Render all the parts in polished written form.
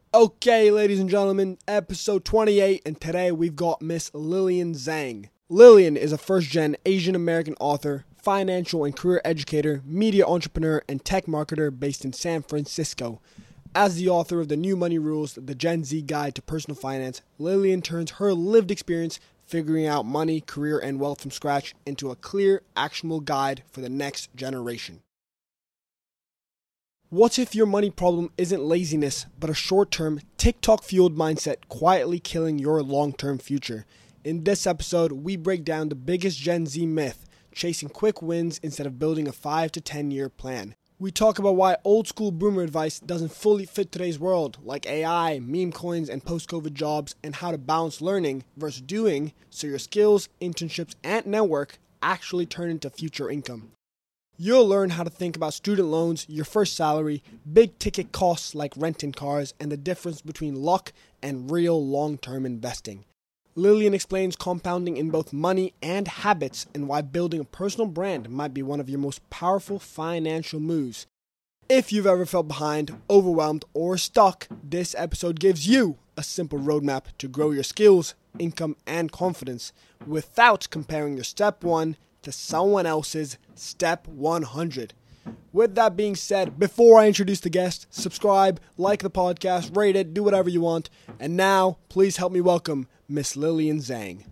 Okay, ladies and gentlemen, episode 28, and today we've got Miss Lillian Zhang. Lillian is a first-gen Asian American author, financial and career educator, media entrepreneur, and tech marketer based in San Francisco. As the author of The New Money Rules, the Gen Z Guide to Personal Finance, Lillian turns her lived experience figuring out money, career, and wealth from scratch into a clear, actionable guide for the next generation. What if your money problem isn't laziness, but a short-term, TikTok-fueled mindset quietly killing your long-term future? In this episode, we break down the biggest Gen Z myth, chasing quick wins instead of building a 5 to 10 year plan. We talk about why old-school boomer advice doesn't fully fit today's world, like AI, meme coins, and post-COVID jobs, and how to balance learning versus doing so your skills, internships, and network actually turn into future income. You'll learn how to think about student loans, your first salary, big ticket costs like renting cars, and the difference between luck and real long-term investing. Lillian explains compounding in both money and habits and why building a personal brand might be one of your most powerful financial moves. If you've ever felt behind, overwhelmed, or stuck, this episode gives you a simple roadmap to grow your skills, income, and confidence without comparing your step 1 to someone else's step 100. With that being said, before I introduce the guest, subscribe, like the podcast, rate it, do whatever you want. And now, please help me welcome Miss Lillian Zhang.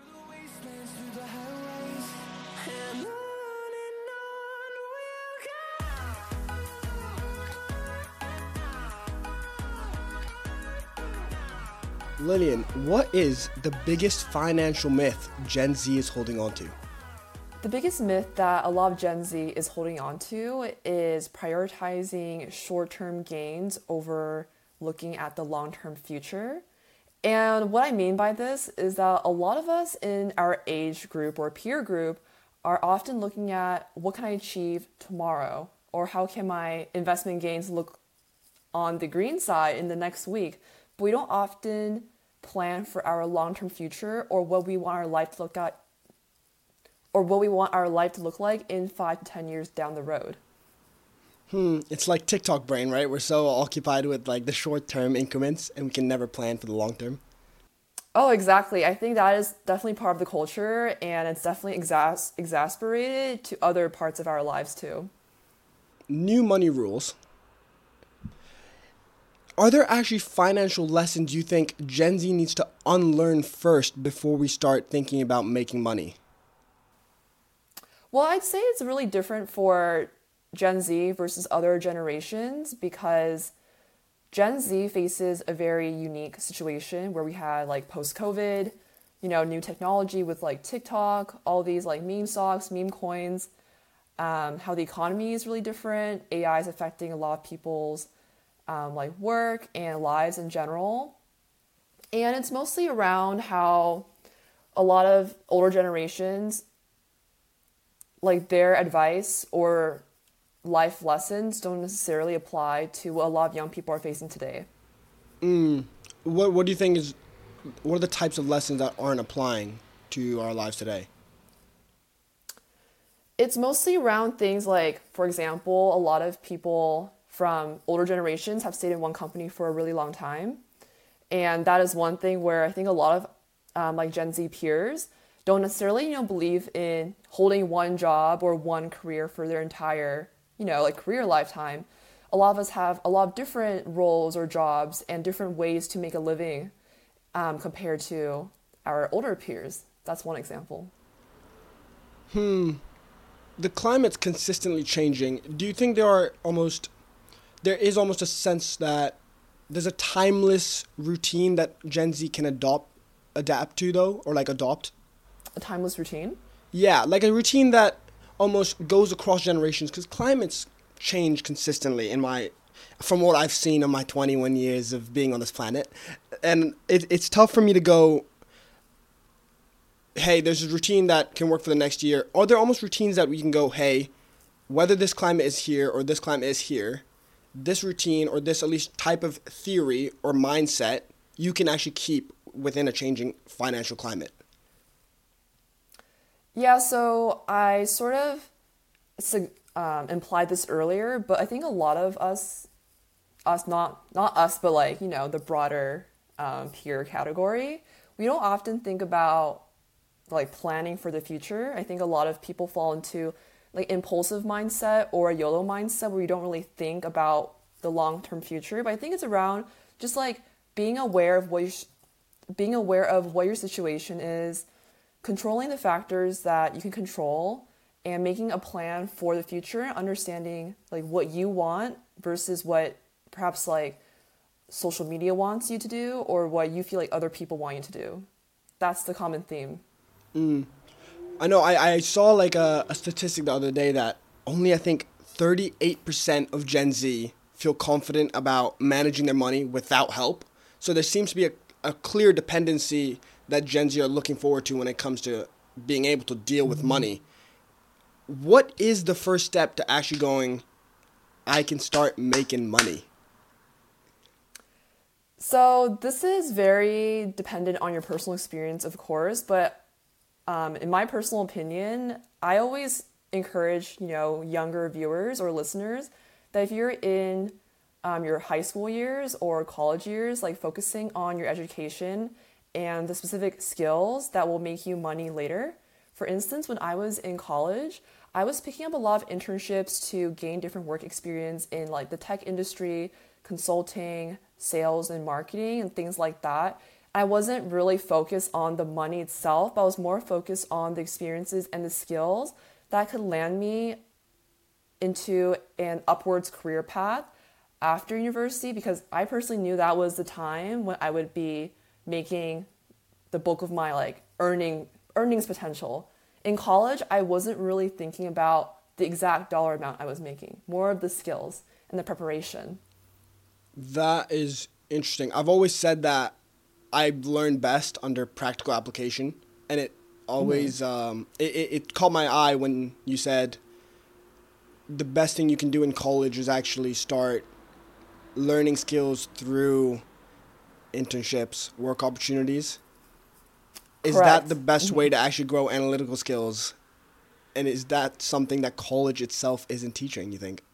Lillian, what is the biggest financial myth Gen Z is holding on to? The biggest myth that a lot of Gen Z is holding on to is prioritizing short-term gains over looking at the long-term future. And what I mean by this is that a lot of us in our age group or peer group are often looking at what can I achieve tomorrow, or how can my investment gains look on the green side in the next week. But we don't often plan for our long-term future or what we want our life to look at, or what we want our life to look like in 5 to 10 years down the road. It's like TikTok brain, right? We're so occupied with like the short-term increments and we can never plan for the long term. Oh, exactly. I think that is definitely part of the culture, and it's definitely exasperated to other parts of our lives too. New money rules. Are there actually financial lessons you think Gen Z needs to unlearn first before we start thinking about making money? Well, I'd say it's really different for Gen Z versus other generations because Gen Z faces a very unique situation where we had like post-COVID, new technology with like TikTok, all these like meme stocks, meme coins, how the economy is really different. AI is affecting a lot of people's like work and lives in general. And it's mostly around how a lot of older generations, like their advice or life lessons don't necessarily apply to what a lot of young people are facing today. What do you think what are the types of lessons that aren't applying to our lives today? It's mostly around things like, for example, a lot of people from older generations have stayed in one company for a really long time. And that is one thing where I think a lot of like Gen Z peers don't necessarily, believe in holding one job or one career for their entire, like career lifetime. A lot of us have a lot of different roles or jobs and different ways to make a living compared to our older peers. That's one example. The climate's consistently changing. Do you think there is almost a sense that there's a timeless routine that Gen Z can adapt to though, or like adopt? A timeless routine? Yeah, like a routine that almost goes across generations, because climates change consistently from what I've seen in my 21 years of being on this planet. And it's tough for me to go, hey, there's a routine that can work for the next year. Are there almost routines that we can go, hey, whether this climate is here or this climate is here, this routine or this at least type of theory or mindset you can actually keep within a changing financial climate? Yeah, so I sort of implied this earlier, but I think a lot of us us, not us, but like, the broader peer category, we don't often think about like planning for the future. I think a lot of people fall into like impulsive mindset or a YOLO mindset where you don't really think about the long-term future. But I think it's around just like being aware of what your situation is, controlling the factors that you can control, and making a plan for the future, understanding like what you want versus what perhaps like social media wants you to do or what you feel like other people want you to do. That's the common theme. I know I saw like a statistic the other day that only I think 38% of Gen Z feel confident about managing their money without help. So there seems to be a clear dependency that Gen Z are looking forward to when it comes to being able to deal with money. What is the first step to actually going, I can start making money? So this is very dependent on your personal experience, of course, but in my personal opinion, I always encourage, younger viewers or listeners that if you're in your high school years or college years, like focusing on your education and the specific skills that will make you money later. For instance, when I was in college, I was picking up a lot of internships to gain different work experience in like the tech industry, consulting, sales and marketing and things like that. I wasn't really focused on the money itself, but I was more focused on the experiences and the skills that could land me into an upwards career path after university, because I personally knew that was the time when I would be making the bulk of my like earnings potential. In college, I wasn't really thinking about the exact dollar amount I was making, more of the skills and the preparation. That is interesting. I've always said that I learn best under practical application, and it always it caught my eye when you said the best thing you can do in college is actually start learning skills through internships, work opportunities. Is Correct. that the best way to actually grow analytical skills? And is that something that college itself isn't teaching, you think?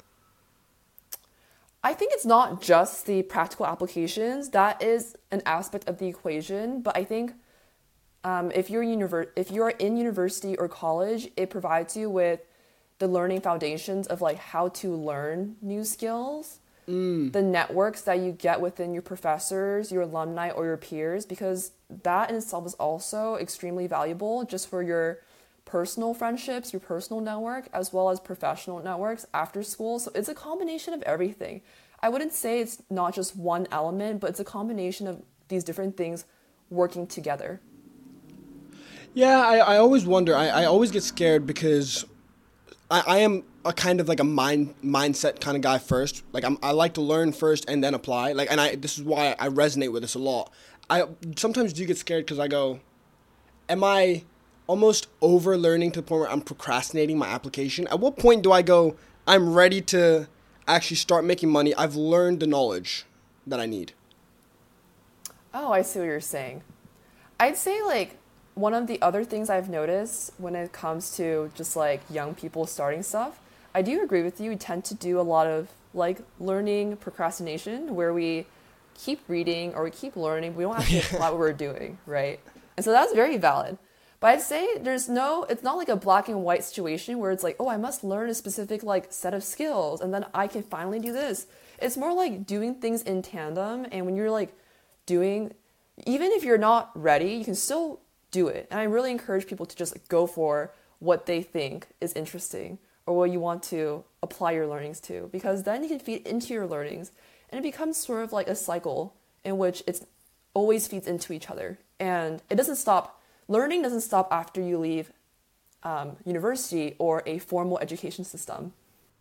I think it's not just the practical applications. That is an aspect of the equation. But I think if you're in university or college, it provides you with the learning foundations of like how to learn new skills, the networks that you get within your professors, your alumni, or your peers, because that in itself is also extremely valuable just for your personal friendships, your personal network, as well as professional networks after school. So it's a combination of everything. I wouldn't say it's not just one element, but it's a combination of these different things working together. Yeah, I always wonder. I always get scared because I am a kind of like a mindset kind of guy first. Like I like to learn first and then apply. Like, and this is why I resonate with this a lot. I sometimes do get scared because I go, am I almost over learning to the point where I'm procrastinating my application? At what point do I go, I'm ready to actually start making money? I've learned the knowledge that I need. Oh, I see what you're saying. I'd say like one of the other things I've noticed when it comes to just like young people starting stuff, I do agree with you. We tend to do a lot of like learning procrastination where we keep reading or we keep learning, but we don't actually apply what we're doing, right? And so that's very valid. But I'd say it's not like a black and white situation where it's like, oh, I must learn a specific like set of skills and then I can finally do this. It's more like doing things in tandem. And when you're like doing, even if you're not ready, you can still do it. And I really encourage people to just go for what they think is interesting or what you want to apply your learnings to, because then you can feed into your learnings and it becomes sort of like a cycle in which it's always feeds into each other. And it doesn't stop. Learning doesn't stop after you leave university or a formal education system.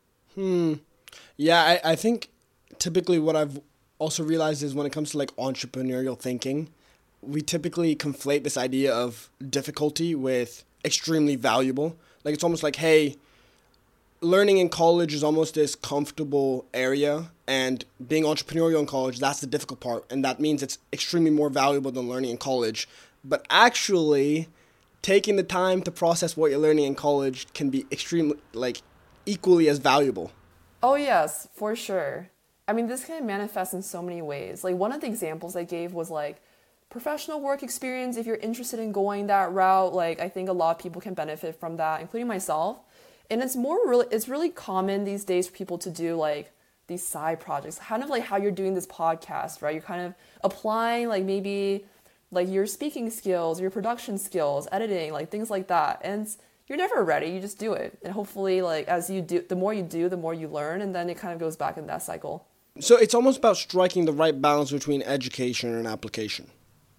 Yeah, I think typically what I've also realized is when it comes to like entrepreneurial thinking, we typically conflate this idea of difficulty with extremely valuable. Like it's almost like, hey, learning in college is almost this comfortable area, and being entrepreneurial in college, that's the difficult part. And that means it's extremely more valuable than learning in college. But actually, taking the time to process what you're learning in college can be extremely, like, equally as valuable. Oh, yes, for sure. I mean, this can manifest in so many ways. Like one of the examples I gave was like professional work experience. If you're interested in going that route, like I think a lot of people can benefit from that, including myself. And it's really common these days for people to do like these side projects, kind of like how you're doing this podcast, right? You're kind of applying like maybe like your speaking skills, your production skills, editing, like things like that. And you're never ready, you just do it. And hopefully like as you do, the more you do, the more you learn, and then it kind of goes back in that cycle. So it's almost about striking the right balance between education and application.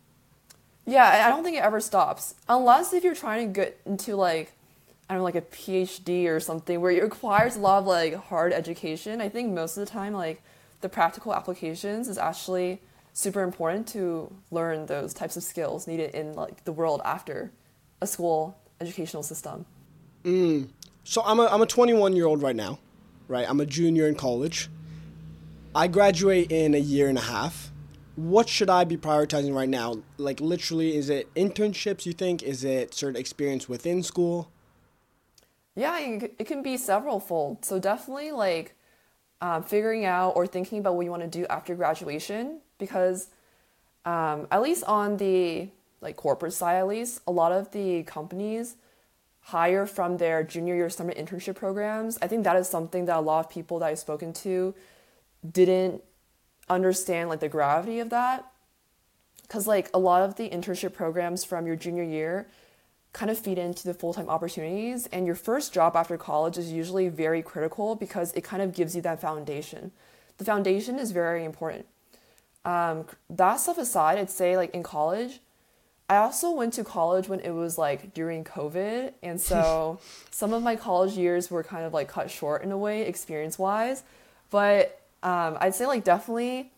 Yeah, I don't think it ever stops. Unless if you're trying to get into like, I don't know, like a PhD or something where it requires a lot of like hard education. I think most of the time like the practical applications is actually super important to learn those types of skills needed in like the world after a school educational system. So I'm a 21-year-old right now, right? I'm a junior in college. I graduate in a year and a half. What should I be prioritizing right now? Like literally, is it internships, you think? Is it certain experience within school? Yeah, it can be several fold. So definitely like figuring out or thinking about what you want to do after graduation, because at least on the like corporate side, at least a lot of the companies hire from their junior year summer internship programs. I think that is something that a lot of people that I've spoken to didn't understand like the gravity of that, because like a lot of the internship programs from your junior year kind of feed into the full-time opportunities, and your first job after college is usually very critical because it kind of gives you that foundation. The foundation is very important. That stuff aside, I'd say like in college, I also went to college when it was like during COVID, and so some of my college years were kind of like cut short in a way experience-wise, but I'd say like definitely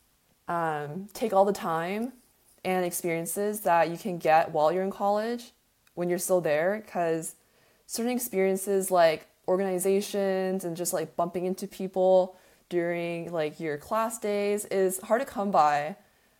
take all the time and experiences that you can get while you're in college when you're still there, because certain experiences like organizations and just like bumping into people during like your class days is hard to come by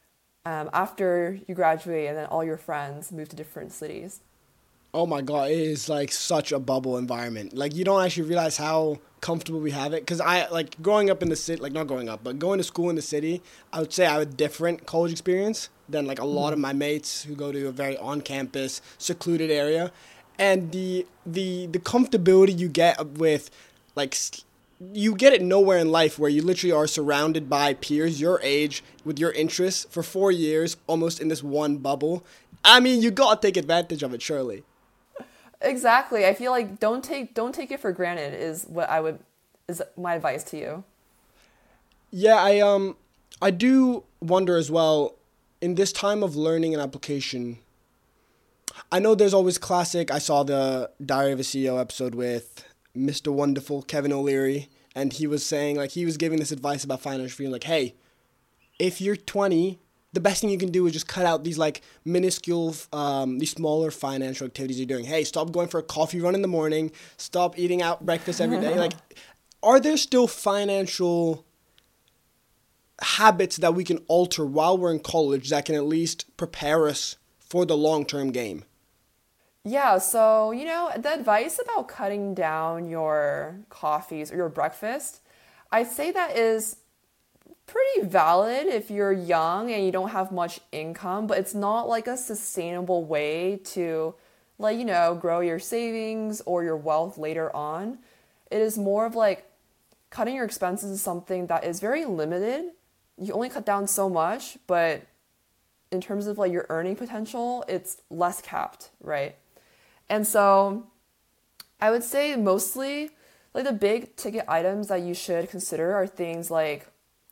after you graduate and then all your friends move to different cities. Oh my God, it is like such a bubble environment. Like you don't actually realize how comfortable we have it. Because I like growing up in the city, like not growing up, but going to school in the city, I would say I had a different college experience than like a lot of my mates who go to a very on-campus, secluded area. And the comfortability you get with like you get it nowhere in life, where you literally are surrounded by peers your age with your interests for 4 years, almost in this one bubble. I mean, you gotta take advantage of it, surely. Exactly. I feel like don't take it for granted is my advice to you. Yeah, I do wonder as well, in this time of learning and application. I know there's always classic. I saw the Diary of a CEO episode with Mr. Wonderful Kevin O'Leary, and he was saying like he was giving this advice about financial freedom, like, hey, if you're 20, the best thing you can do is just cut out these like minuscule, these smaller financial activities you're doing. Hey, stop going for a coffee run in the morning. Stop eating out breakfast every day. Like, are there still financial habits that we can alter while we're in college that can at least prepare us for the long-term game? Yeah, so, the advice about cutting down your coffees or your breakfast, I'd say that is pretty valid if you're young and you don't have much income, but it's not like a sustainable way to, like, grow your savings or your wealth later on. It is more of like cutting your expenses is something that is very limited. You only cut down so much, but in terms of like your earning potential, it's less capped, right? And so I would say mostly like the big ticket items that you should consider are things like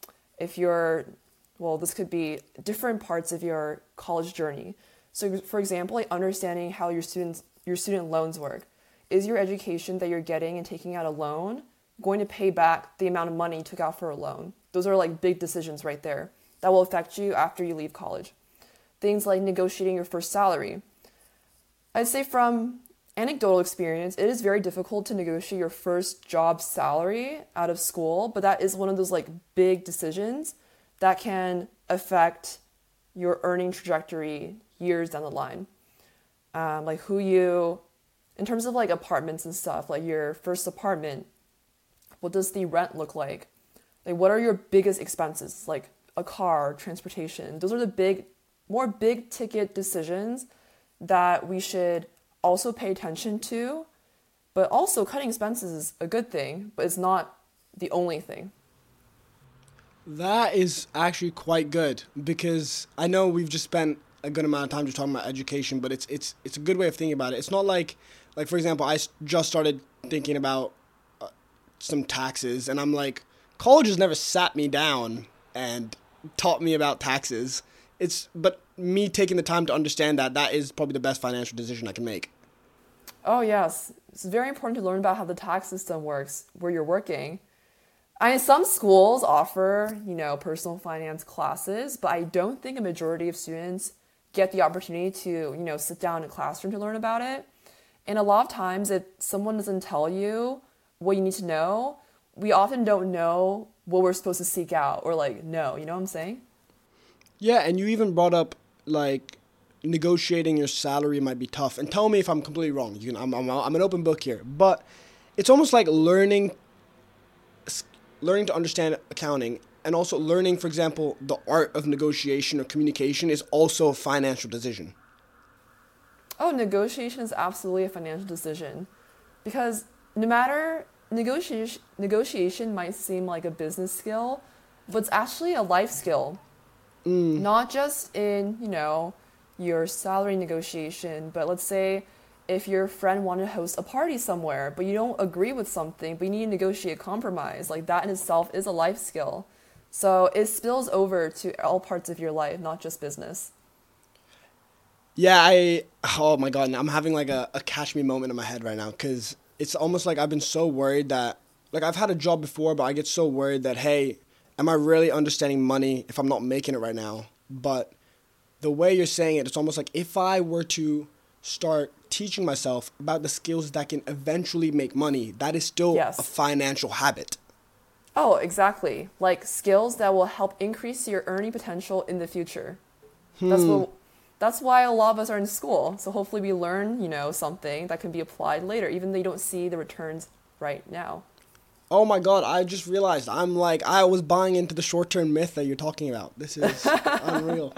this could be different parts of your college journey. So for example, like understanding how your student loans work. Is your education that you're getting and taking out a loan going to pay back the amount of money you took out for a loan? Those are like big decisions right there that will affect you after you leave college. Things like negotiating your first salary. I'd say from anecdotal experience, it is very difficult to negotiate your first job salary out of school, but that is one of those like big decisions that can affect your earning trajectory years down the line. In terms of like apartments and stuff, like your first apartment, what does the rent look like? Like, what are your biggest expenses? Like a car, transportation. Those are the more big ticket decisions that we should also pay attention to. But also, cutting expenses is a good thing, but it's not the only thing. That is actually quite good because I know we've just spent a good amount of time just talking about education, but it's a good way of thinking about it. It's not like for example, just started thinking about some taxes, and I'm like, college has never sat me down and taught me about taxes. But me taking the time to understand that is probably the best financial decision I can make. Oh, yes. It's very important to learn about how the tax system works where you're working. I mean, some schools offer, personal finance classes, but I don't think a majority of students get the opportunity to, sit down in a classroom to learn about it. And a lot of times, if someone doesn't tell you what you need to know, we often don't know what we're supposed to seek out or know. You know what I'm saying? Yeah, and you even brought up like negotiating your salary might be tough. And tell me if I'm completely wrong. I'm an open book here, but it's almost like learning to understand accounting and also learning, for example, the art of negotiation or communication is also a financial decision. Oh, negotiation is absolutely a financial decision because no matter negotiation might seem like a business skill, but it's actually a life skill. Not just in, your salary negotiation, but let's say if your friend wanted to host a party somewhere, but you don't agree with something, but you need to negotiate a compromise, like that in itself is a life skill. So it spills over to all parts of your life, not just business. Yeah, oh my God, I'm having like a catch me moment in my head right now because it's almost like I've been so worried that, like I've had a job before, but I get so worried that, hey, am I really understanding money if I'm not making it right now? But the way you're saying it, it's almost like if I were to start teaching myself about the skills that can eventually make money, that is still Yes. a financial habit. Oh, exactly. Like skills that will help increase your earning potential in the future. That's why a lot of us are in school. So hopefully we learn, something that can be applied later, even though you don't see the returns right now. Oh my God, I just realized I was buying into the short-term myth that you're talking about. This is unreal.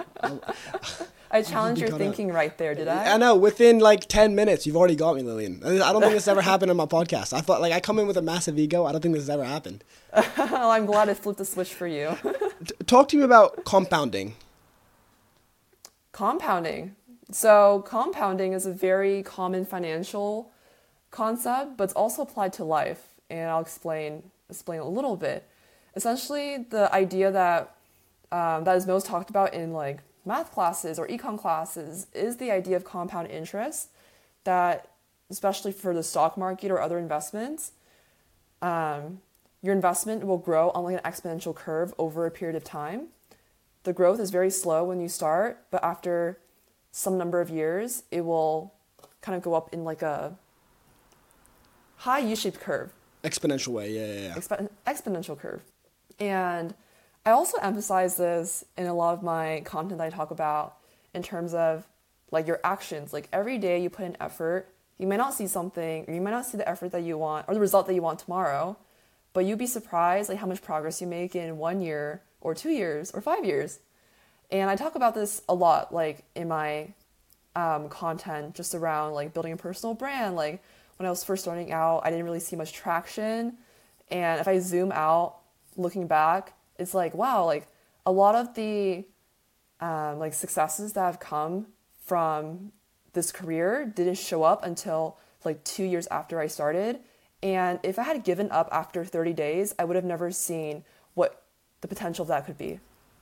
I challenged your thinking right there, did I? I know, within like 10 minutes, you've already got me, Lillian. I don't think this ever happened on my podcast. I thought, I come in with a massive ego. I don't think this has ever happened. Well, I'm glad I flipped the switch for you. Talk to me about compounding. Compounding. So compounding is a very common financial concept, but it's also applied to life. And I'll explain a little bit. Essentially, the idea that that is most talked about in like math classes or econ classes is the idea of compound interest. That, especially for the stock market or other investments, your investment will grow on like an exponential curve over a period of time. The growth is very slow when you start, but after some number of years, it will kind of go up in like a high U-shaped curve. Exponential way, yeah. Exponential curve. And I also emphasize this in a lot of my content that I talk about in terms of like your actions. Like every day you put in effort, you might not see something, or you might not see the effort that you want or the result that you want tomorrow, but you'd be surprised like how much progress you make in 1 year or 2 years or 5 years. And I talk about this a lot, like in my content just around like building a personal brand. Like when I was first starting out, I didn't really see much traction. And if I zoom out, looking back, it's like, wow, like a lot of the like successes that have come from this career didn't show up until like 2 years after I started. And if I had given up after 30 days, I would have never seen what the potential of that could be.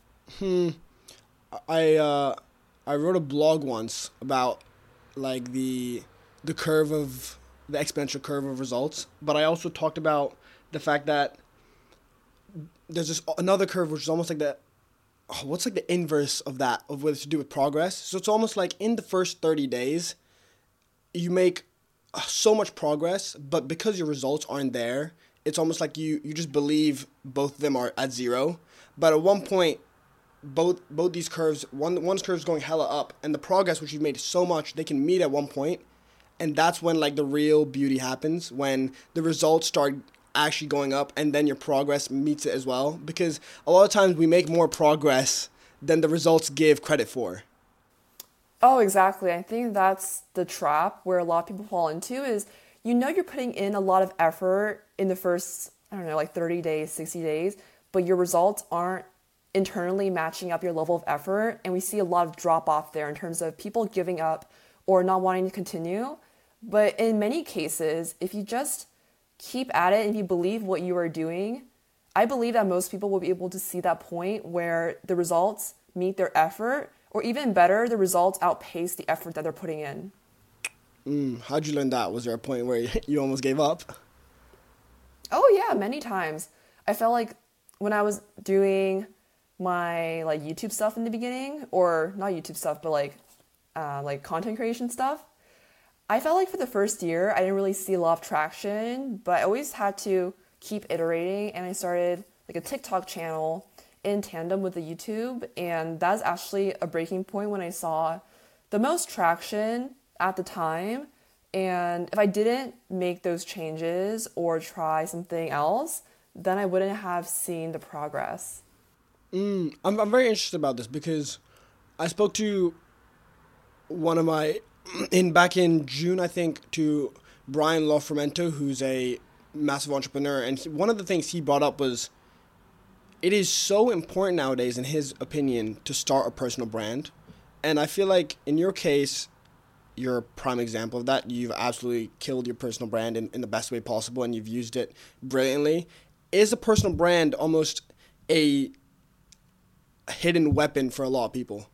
I wrote a blog once about like the curve of the exponential curve of results, but I also talked about the fact that there's this another curve which is almost like what's like the inverse of that, of what it's to do with progress. So it's almost like in the first 30 days you make so much progress, but because your results aren't there, it's almost like you just believe both of them are at zero. But at one point, both these curves, one's curve's going hella up, and the progress which you've made so much, they can meet at one point, and that's when like the real beauty happens, when the results start actually going up and then your progress meets it as well? Because a lot of times we make more progress than the results give credit for. Oh, exactly. I think that's the trap where a lot of people fall into is you're putting in a lot of effort in the first, I don't know, like 30 days, 60 days, but your results aren't internally matching up your level of effort. And we see a lot of drop off there in terms of people giving up or not wanting to continue. But in many cases, if you just keep at it and if you believe what you are doing, I believe that most people will be able to see that point where the results meet their effort, or even better, the results outpace the effort that they're putting in. How'd you learn that? Was there a point where you almost gave up? Oh yeah, many times. I felt like when I was doing my like YouTube stuff in the beginning, or not YouTube stuff, but like content creation stuff, I felt like for the first year I didn't really see a lot of traction, but I always had to keep iterating, and I started like a TikTok channel in tandem with the YouTube, and that's actually a breaking point when I saw the most traction at the time. And if I didn't make those changes or try something else, then I wouldn't have seen the progress. I'm very interested about this because I spoke to one of my back in June, I think, to Brian Lofrumento, who's a massive entrepreneur, and one of the things he brought up was it is so important nowadays, in his opinion, to start a personal brand. And I feel like in your case, you're a prime example of that. You've absolutely killed your personal brand in the best way possible, and you've used it brilliantly. Is a personal brand almost a hidden weapon for a lot of people?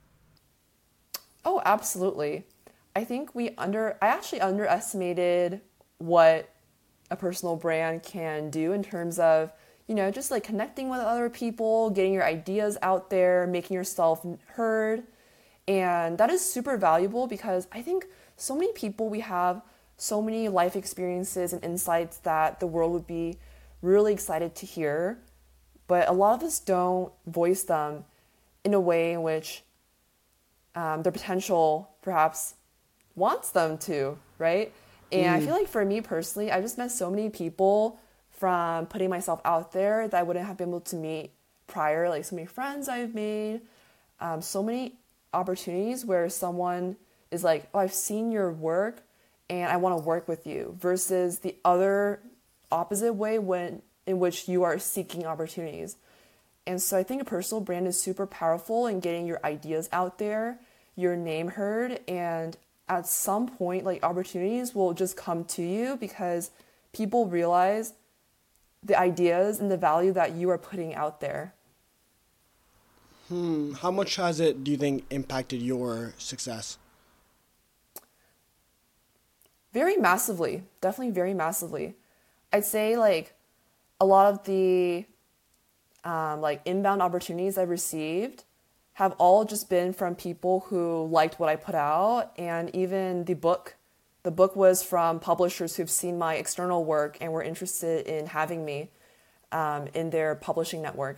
Oh, absolutely. I think I actually underestimated what a personal brand can do in terms of, just like connecting with other people, getting your ideas out there, making yourself heard. And that is super valuable because I think so many people, we have so many life experiences and insights that the world would be really excited to hear. But a lot of us don't voice them in a way in which their potential perhaps wants them to, right? And I feel like for me personally, I just met so many people from putting myself out there that I wouldn't have been able to meet prior, like so many friends I've made, so many opportunities where someone is like, oh, I've seen your work and I want to work with you, versus the other opposite way in which you are seeking opportunities. And so I think a personal brand is super powerful in getting your ideas out there, your name heard, and at some point, like, opportunities will just come to you because people realize the ideas and the value that you are putting out there. How much has it, do you think, impacted your success? Very massively, definitely very massively. I'd say like a lot of the like inbound opportunities I've received have all just been from people who liked what I put out, and even the book was from publishers who've seen my external work and were interested in having me in their publishing network.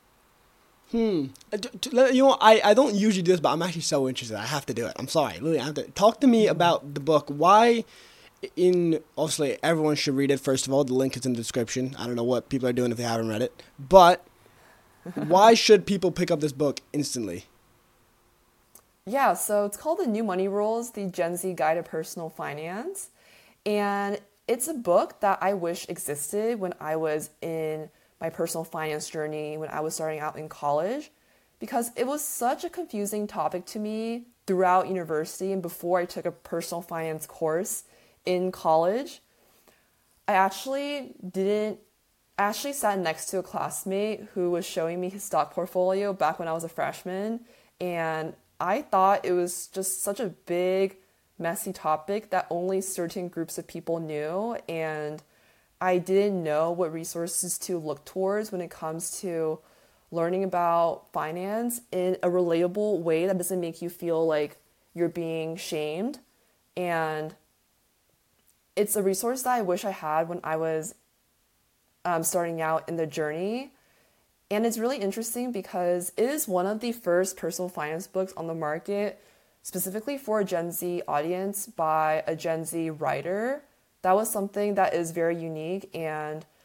I don't usually do this, but I'm actually so interested. I have to do it. I'm sorry. Lily, I have to. Talk to me about the book. Why, obviously, everyone should read it, first of all. The link is in the description. I don't know what people are doing if they haven't read it. But why should people pick up this book instantly? Yeah, so it's called The New Money Rules, the Gen Z Guide to Personal Finance. And it's a book that I wish existed when I was in my personal finance journey, when I was starting out in college, because it was such a confusing topic to me throughout university and before I took a personal finance course in college. I actually sat next to a classmate who was showing me his stock portfolio back when I was a freshman, and I thought it was just such a big, messy topic that only certain groups of people knew, and I didn't know what resources to look towards when it comes to learning about finance in a relatable way that doesn't make you feel like you're being shamed. And it's a resource that I wish I had when I was starting out in the journey. And it's really interesting because it is one of the first personal finance books on the market, specifically for a Gen Z audience by a Gen Z writer. That was something that is very unique, and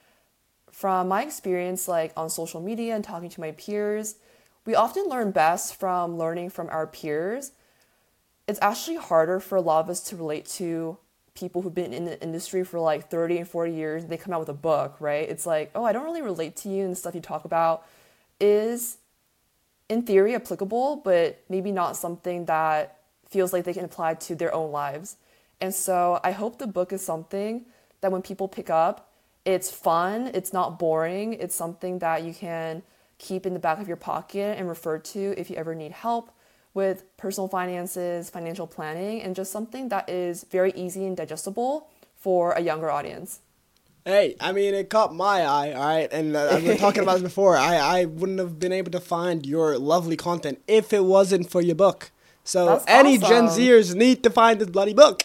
from my experience, like on social media and talking to my peers, we often learn best from learning from our peers. It's actually harder for a lot of us to relate to people who've been in the industry for like 30 and 40 years. They come out with a book, right? It's like, oh, I don't really relate to you, and the stuff you talk about is in theory applicable, but maybe not something that feels like they can apply to their own lives. And so I hope the book is something that when people pick up, it's fun, it's not boring, it's something that you can keep in the back of your pocket and refer to if you ever need help with personal finances, financial planning, and just something that is very easy and digestible for a younger audience. Hey, I mean, it caught my eye, all right? And I've been talking about this before. I wouldn't have been able to find your lovely content if it wasn't for your book. So That's any awesome. Gen Zers need to find this bloody book.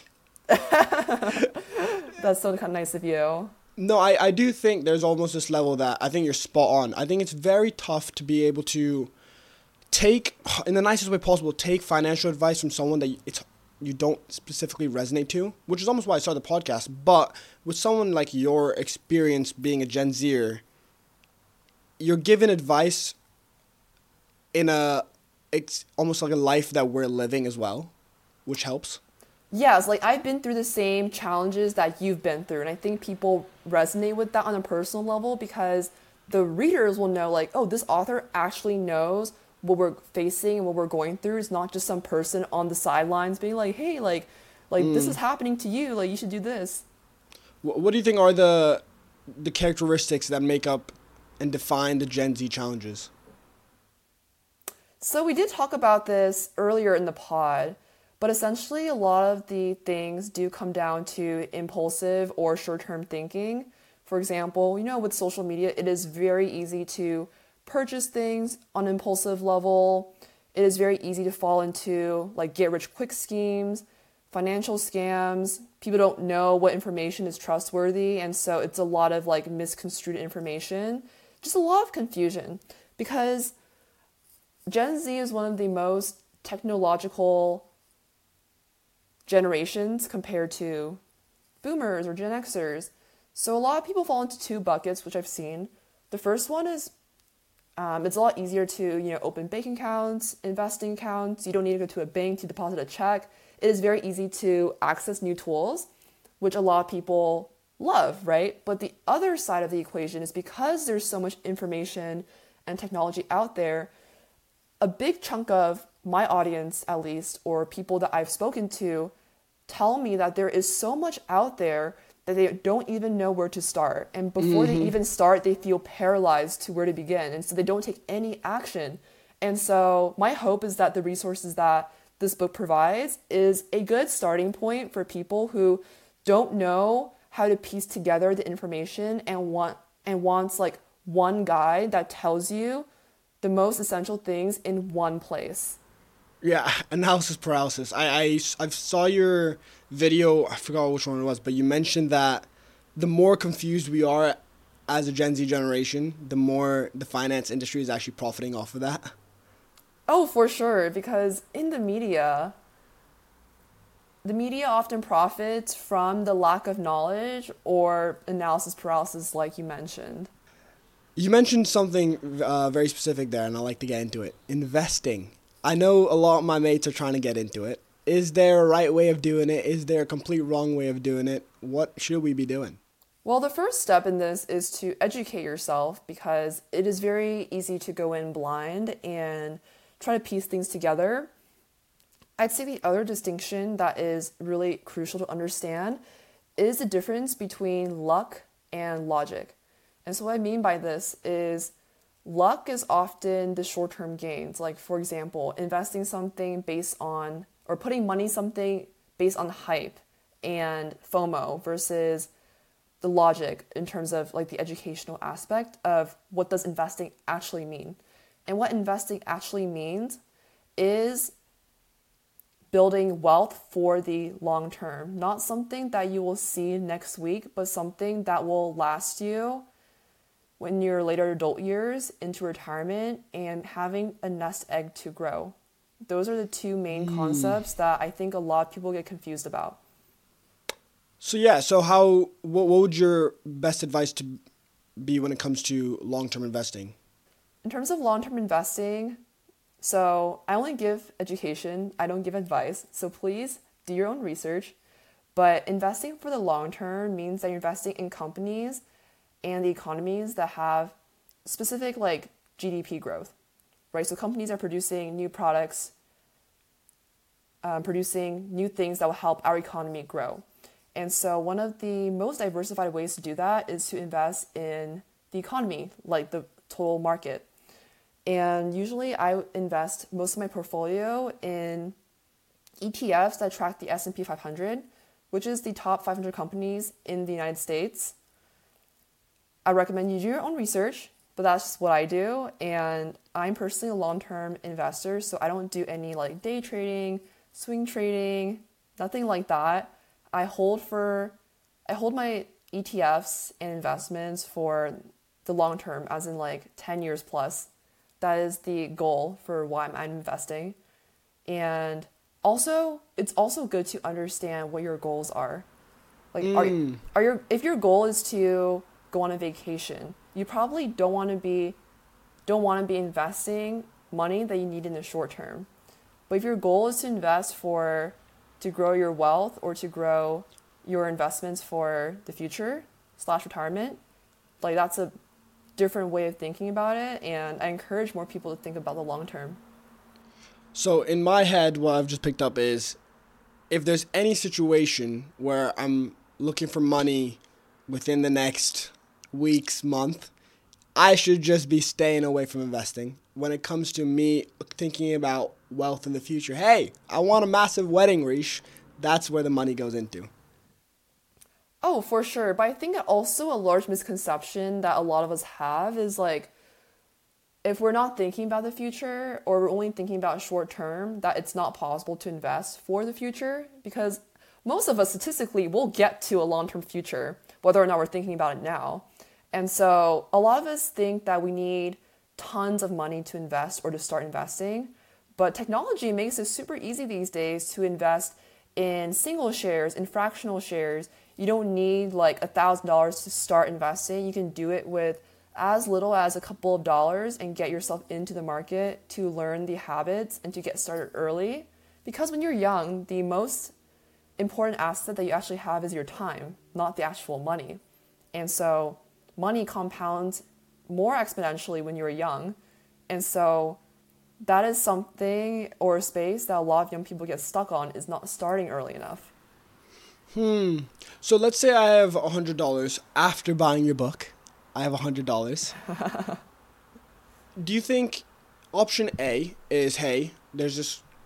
That's so kind of nice of you. No, I do think there's almost this level that I think you're spot on. I think it's very tough to be able to take, in the nicest way possible, take financial advice from someone that you don't specifically resonate to, which is almost why I started the podcast. But with someone like your experience being a Gen Zer, you're given advice in it's almost like a life that we're living as well, which helps. Yes, like I've been through the same challenges that you've been through, and I think people resonate with that on a personal level because the readers will know, like, oh, this author actually knows what we're facing and what we're going through. It's not just some person on the sidelines being like, hey, like this is happening to you, like you should do this. What do you think are the characteristics that make up and define the Gen Z challenges? So we did talk about this earlier in the pod, but essentially a lot of the things do come down to impulsive or short-term thinking. For example, with social media, it is very easy to purchase things on an impulsive level. It is very easy to fall into like get-rich-quick schemes, financial scams. People don't know what information is trustworthy, and so it's a lot of like misconstrued information. Just a lot of confusion because Gen Z is one of the most technological generations compared to boomers or Gen Xers. So a lot of people fall into two buckets, which I've seen. The first one is it's a lot easier to open bank accounts, investing accounts. You don't need to go to a bank to deposit a check. It is very easy to access new tools, which a lot of people love, right? But the other side of the equation is because there's so much information and technology out there, a big chunk of my audience, at least, or people that I've spoken to, tell me that there is so much out there that they don't even know where to start. And before they even start, they feel paralyzed to where to begin. And so they don't take any action. And so my hope is that the resources that this book provides is a good starting point for people who don't know how to piece together the information and wants like one guide that tells you the most essential things in one place. Yeah, analysis paralysis. I saw your video, I forgot which one it was, but you mentioned that the more confused we are as a Gen Z generation, the more the finance industry is actually profiting off of that. Oh, for sure, because in the media often profits from the lack of knowledge or analysis paralysis like you mentioned. You mentioned something very specific there, and I'd like to get into it. Investing. I know a lot of my mates are trying to get into it. Is there a right way of doing it? Is there a complete wrong way of doing it? What should we be doing? Well, the first step in this is to educate yourself because it is very easy to go in blind and try to piece things together. I'd say the other distinction that is really crucial to understand is the difference between luck and logic. And so what I mean by this is luck is often the short-term gains. Like, for example, investing something based on, or putting money something based on hype and FOMO versus the logic in terms of like the educational aspect of what does investing actually mean. And what investing actually means is building wealth for the long term, not something that you will see next week, but something that will last you when your later adult years into retirement and having a nest egg to grow. Those are the two main concepts that I think a lot of people get confused about. So yeah, what would your best advice be when it comes to long-term investing? In terms of long-term investing, so I only give education, I don't give advice. So please do your own research. But investing for the long term means that you're investing in companies and the economies that have specific like GDP growth, right? So companies are producing new products, producing new things that will help our economy grow. And so one of the most diversified ways to do that is to invest in the economy, like the total market. And usually I invest most of my portfolio in ETFs that track the S&P 500, which is the top 500 companies in the United States. I recommend you do your own research, but that's just what I do. And I'm personally a long-term investor, so I don't do any like day trading, swing trading, nothing like that. I hold my ETFs and investments for the long term, as in like 10 years plus. That is the goal for why I'm investing. And also, it's also good to understand what your goals are. Like, if your goal is to go on a vacation, you probably don't want to be investing money that you need in the short term. But if your goal is to invest to grow your wealth or to grow your investments for the future / retirement, like that's a different way of thinking about it. And I encourage more people to think about the long term. So in my head, what I've just picked up is if there's any situation where I'm looking for money within the next weeks, month, I should just be staying away from investing. When it comes to me thinking about wealth in the future, hey, I want a massive wedding, Rish. That's where the money goes into. Oh, for sure. But I think also a large misconception that a lot of us have is like, if we're not thinking about the future or we're only thinking about short term, that it's not possible to invest for the future, because most of us statistically will get to a long-term future, whether or not we're thinking about it now. And so a lot of us think that we need tons of money to invest or to start investing, but technology makes it super easy these days to invest in single shares, in fractional shares. You don't need like $1,000 to start investing. You can do it with as little as a couple of dollars and get yourself into the market to learn the habits and to get started early. Because when you're young, the most important asset that you actually have is your time, not the actual money. And so money compounds more exponentially when you're young. And so that is something or a space that a lot of young people get stuck on, is not starting early enough. So let's say I have $100 after buying your book. I have $100. Do you think option A is, hey, there's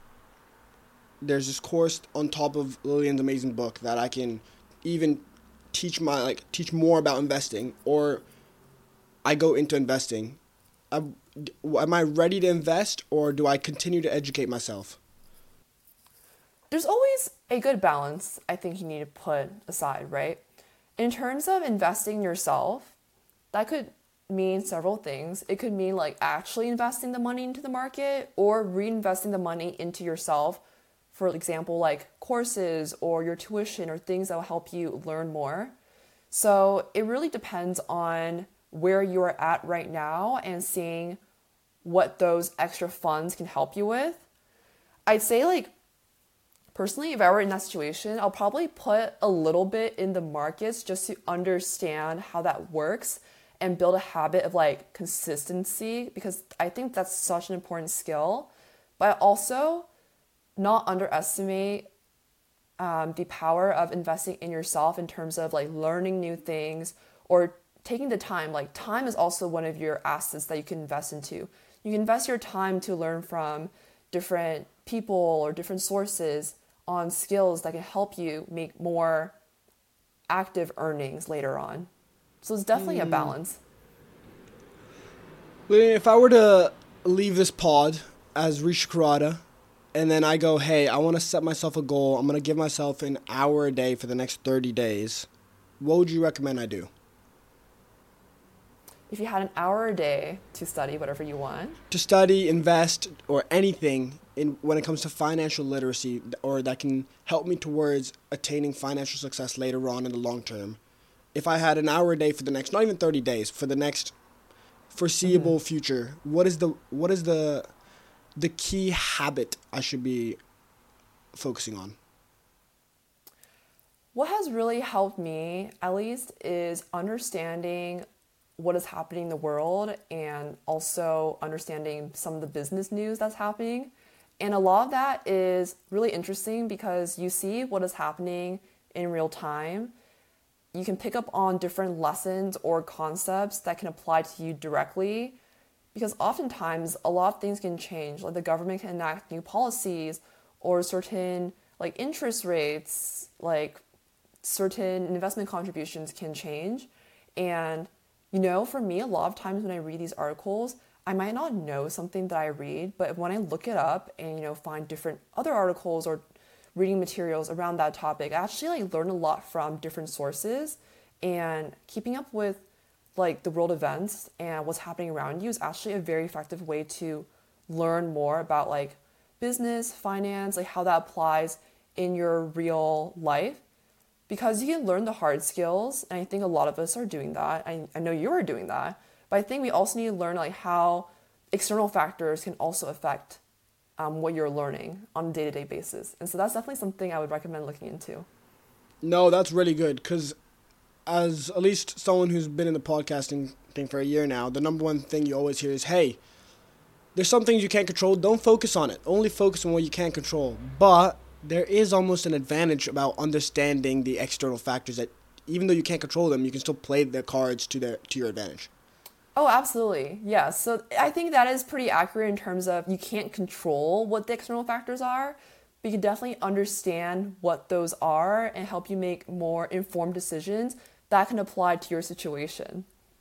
this course on top of Lillian's amazing book that I can even teach more about investing, or I go into investing? Am I ready to invest, or do I continue to educate myself? There's always a good balance I think you need to put aside, right? In terms of investing yourself, that could mean several things. It could mean like actually investing the money into the market or reinvesting the money into yourself. For example, like courses or your tuition or things that will help you learn more. So it really depends on where you are at right now and seeing what those extra funds can help you with. I'd say like, personally, if I were in that situation, I'll probably put a little bit in the markets just to understand how that works and build a habit of like consistency, because I think that's such an important skill. But also not underestimate the power of investing in yourself in terms of like learning new things or taking the time. Like time is also one of your assets that you can invest into. You can invest your time to learn from different people or different sources on skills that can help you make more active earnings later on. So it's definitely a balance. Lillian, if I were to leave this pod as Rishi Kurata, and then I go, hey, I want to set myself a goal. I'm going to give myself an hour a day for the next 30 days. What would you recommend I do? If you had an hour a day to study whatever you want. To study, invest, or anything when it comes to financial literacy, or that can help me towards attaining financial success later on in the long term. if I had an hour a day for the next, not even 30 days, for the next foreseeable future, what is the key habit I should be focusing on? What has really helped me, at least, is understanding what is happening in the world and also understanding some of the business news that's happening. And a lot of that is really interesting because you see what is happening in real time. You can pick up on different lessons or concepts that can apply to you directly, because oftentimes a lot of things can change. Like the government can enact new policies, or certain like interest rates, like certain investment contributions can change. And for me, a lot of times when I read these articles, I might not know something that I read, but when I look it up and find different other articles or reading materials around that topic, I actually learn a lot from different sources. And keeping up with the world events and what's happening around you is actually a very effective way to learn more about business, finance, how that applies in your real life. Because you can learn the hard skills, and I think a lot of us are doing that. I know you are doing that, but I think we also need to learn how external factors can also affect what you're learning on a day-to-day basis. And so that's definitely something I would recommend looking into. No, that's really good, because as at least someone who's been in the podcasting thing for a year now, the number one thing you always hear is, hey, there's some things you can't control, don't focus on it. Only focus on what you can control. But there is almost an advantage about understanding the external factors that even though you can't control them, you can still play the cards to your advantage. Oh, absolutely. Yeah. So I think that is pretty accurate in terms of you can't control what the external factors are, but you can definitely understand what those are and help you make more informed decisions that can apply to your situation.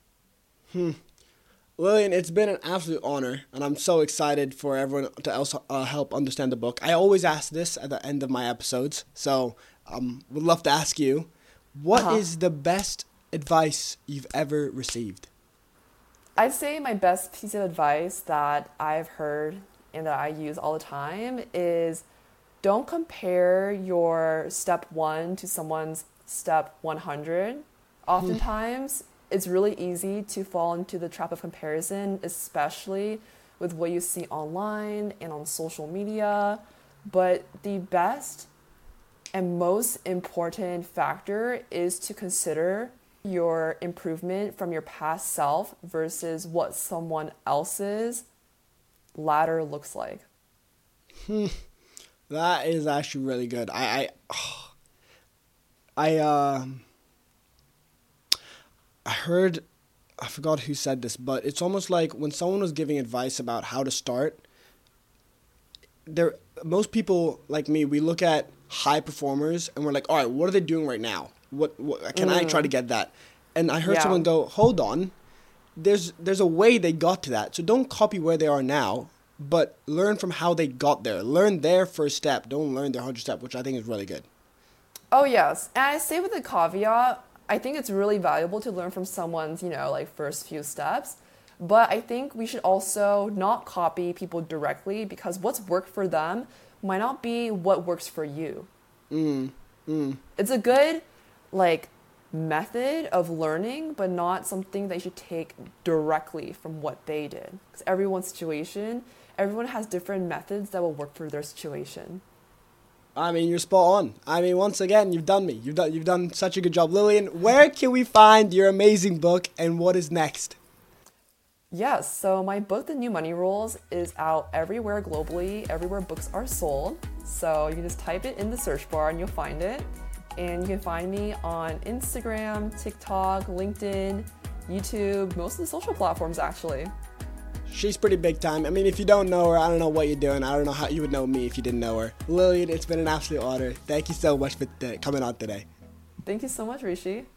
Lillian, it's been an absolute honor, and I'm so excited for everyone to also help understand the book. I always ask this at the end of my episodes, so would love to ask you, what is the best advice you've ever received? I'd say my best piece of advice that I've heard and that I use all the time is don't compare your step 1 to someone's step 100. Oftentimes, it's really easy to fall into the trap of comparison, especially with what you see online and on social media. But the best and most important factor is to consider your improvement from your past self versus what someone else's ladder looks like. That is actually really good. I heard, I forgot who said this, but it's almost like when someone was giving advice about how to start, most people like me, we look at high performers and we're like, all right, what are they doing right now? What can I try to get that? And I heard someone go, hold on, there's a way they got to that. So don't copy where they are now, but learn from how they got there. Learn their first step. Don't learn their 100 step, which I think is really good. Oh, yes. And I say with a caveat, I think it's really valuable to learn from someone's, first few steps. But I think we should also not copy people directly because what's worked for them might not be what works for you. It's a good, method of learning, but not something that you should take directly from what they did. Because everyone has different methods that will work for their situation. I mean, you're spot on. I mean, once again, you've done me. You've done such a good job. Lillian, where can we find your amazing book and what is next? Yes, so my book, The New Money Rules, is out everywhere globally, everywhere books are sold. So you can just type it in the search bar and you'll find it. And you can find me on Instagram, TikTok, LinkedIn, YouTube, most of the social platforms actually. She's pretty big time. I mean, if you don't know her, I don't know what you're doing. I don't know how you would know me if you didn't know her. Lillian, it's been an absolute honor. Thank you so much for coming on today. Thank you so much, Rishi.